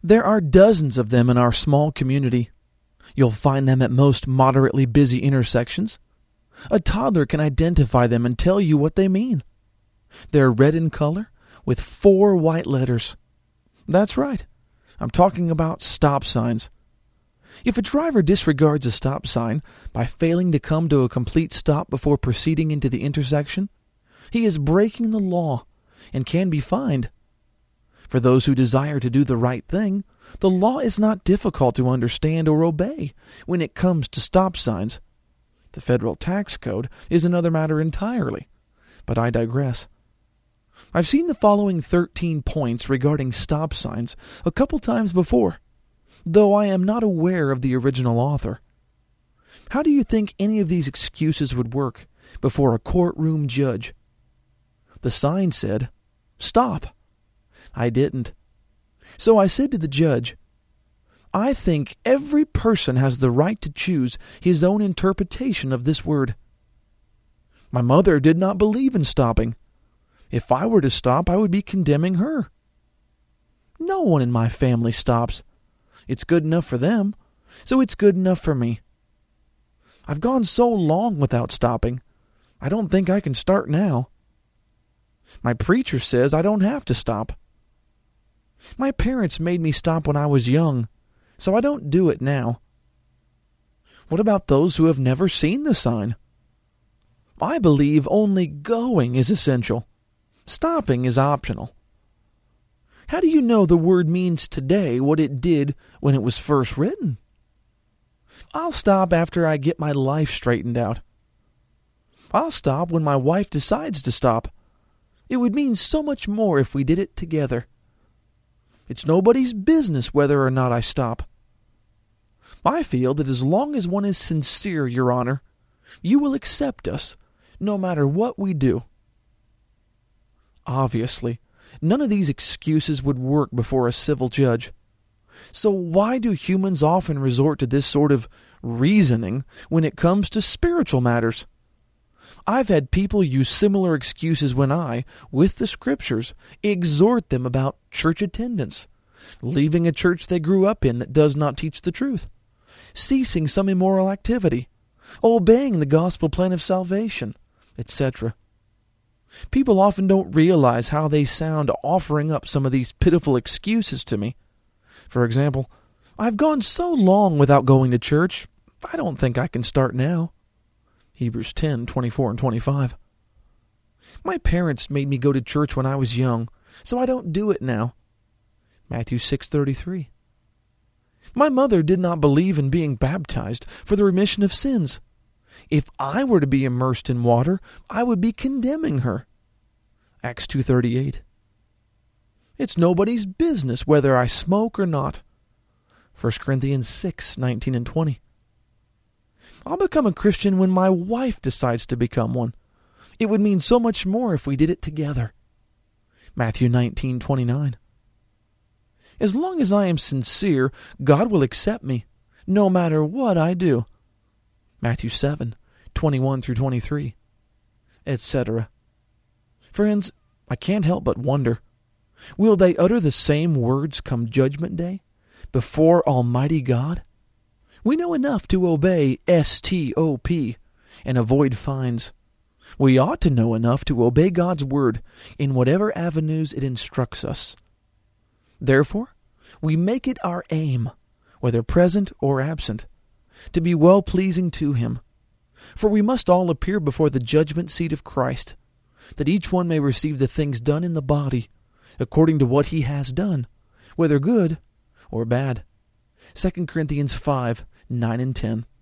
There are dozens of them in our small community. You'll find them at most moderately busy intersections. A toddler can identify them and tell you what they mean. They're red in color with 4 white letters. That's right. I'm talking about stop signs. If a driver disregards a stop sign by failing to come to a complete stop before proceeding into the intersection, he is breaking the law and can be fined. For those who desire to do the right thing, the law is not difficult to understand or obey when it comes to stop signs. The federal tax code is another matter entirely, but I digress. I've seen the following 13 points regarding stop signs a couple times before, though I am not aware of the original author. How do you think any of these excuses would work before a courtroom judge? The sign said, "Stop." I didn't. So I said to the judge, "I think every person has the right to choose his own interpretation of this word." My mother did not believe in stopping. If I were to stop, I would be condemning her. No one in my family stops. It's good enough for them, so it's good enough for me. I've gone so long without stopping, I don't think I can start now. My preacher says I don't have to stop. My parents made me stop when I was young, so I don't do it now. What about those who have never seen the sign? I believe only going is essential. Stopping is optional. How do you know the word means today what it did when it was first written? I'll stop after I get my life straightened out. I'll stop when my wife decides to stop. It would mean so much more if we did it together. It's nobody's business whether or not I stop. I feel that as long as one is sincere, Your Honor, you will accept us, no matter what we do. Obviously, none of these excuses would work before a civil judge. So why do humans often resort to this sort of reasoning when it comes to spiritual matters? I've had people use similar excuses when I, with the Scriptures, exhort them about church attendance, leaving a church they grew up in that does not teach the truth, ceasing some immoral activity, obeying the gospel plan of salvation, etc. People often don't realize how they sound offering up some of these pitiful excuses to me. For example, I've gone so long without going to church, I don't think I can start now. Hebrews 10:24 and 25. My parents made me go to church when I was young, so I don't do it now. Matthew 6:33. My mother did not believe in being baptized for the remission of sins. If I were to be immersed in water, I would be condemning her. Acts 2:38. It's nobody's business whether I smoke or not. 1 Corinthians 6:19 and 20. I'll become a Christian when my wife decides to become one. It would mean so much more if we did it together. Matthew 19:29. As long as I am sincere, God will accept me, no matter what I do. Matthew 7:21 through 23, etc. Friends, I can't help but wonder, will they utter the same words come Judgment Day before Almighty God? We know enough to obey STOP and avoid fines. We ought to know enough to obey God's word in whatever avenues it instructs us. Therefore, we make it our aim, whether present or absent, to be well-pleasing to Him. For we must all appear before the judgment seat of Christ, that each one may receive the things done in the body, according to what he has done, whether good or bad. 2 Corinthians 5:9 and 10.